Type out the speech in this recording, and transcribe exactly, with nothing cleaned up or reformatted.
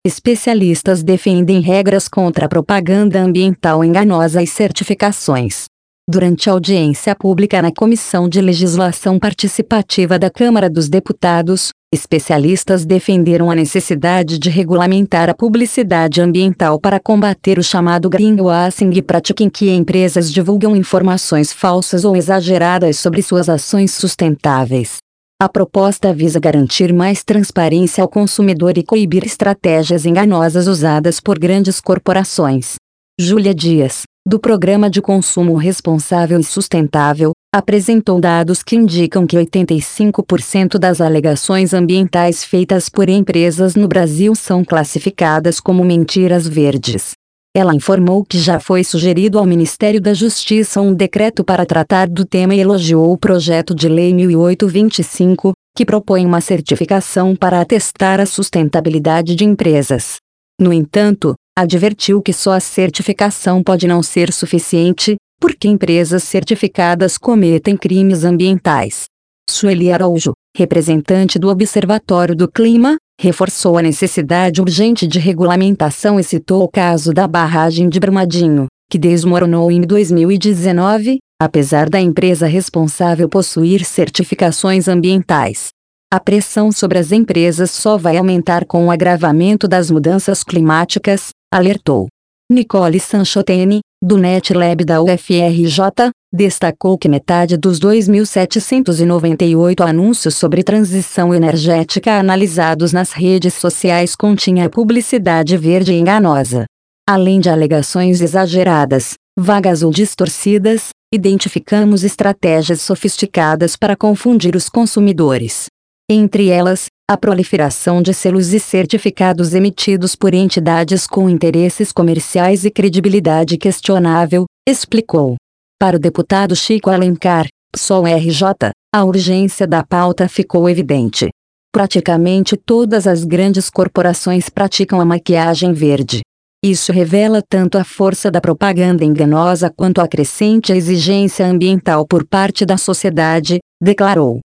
especialistas defendem regras contra a propaganda ambiental enganosa e certificações. Durante a audiência pública na Comissão de Legislação Participativa da Câmara dos Deputados, especialistas defenderam a necessidade de regulamentar a publicidade ambiental para combater o chamado greenwashing e prática em que empresas divulgam informações falsas ou exageradas sobre suas ações sustentáveis. A proposta visa garantir mais transparência ao consumidor e coibir estratégias enganosas usadas por grandes corporações. Júlia Dias, do Programa de Consumo Responsável e Sustentável, apresentou dados que indicam que oitenta e cinco por cento das alegações ambientais feitas por empresas no Brasil são classificadas como mentiras verdes. Ela informou que já foi sugerido ao Ministério da Justiça um decreto para tratar do tema e elogiou o projeto de lei mil oitocentos e vinte e cinco, que propõe uma certificação para atestar a sustentabilidade de empresas. No entanto, advertiu que só a certificação pode não ser suficiente, porque empresas certificadas cometem crimes ambientais. Sueli Araújo, representante do Observatório do Clima, reforçou a necessidade urgente de regulamentação e citou o caso da barragem de Brumadinho, que desmoronou em dois mil e dezenove, apesar da empresa responsável possuir certificações ambientais. A pressão sobre as empresas só vai aumentar com o agravamento das mudanças climáticas, alertou. Nicole Sanchotene, do NetLab da U F R J, destacou que metade dos dois mil setecentos e noventa e oito anúncios sobre transição energética analisados nas redes sociais continha publicidade verde enganosa. Além de alegações exageradas, vagas ou distorcidas, identificamos estratégias sofisticadas para confundir os consumidores. Entre elas, a proliferação de selos e certificados emitidos por entidades com interesses comerciais e credibilidade questionável, explicou. Para o deputado Chico Alencar, PSOL R J, a urgência da pauta ficou evidente. Praticamente todas as grandes corporações praticam a maquiagem verde. Isso revela tanto a força da propaganda enganosa quanto a crescente exigência ambiental por parte da sociedade, declarou.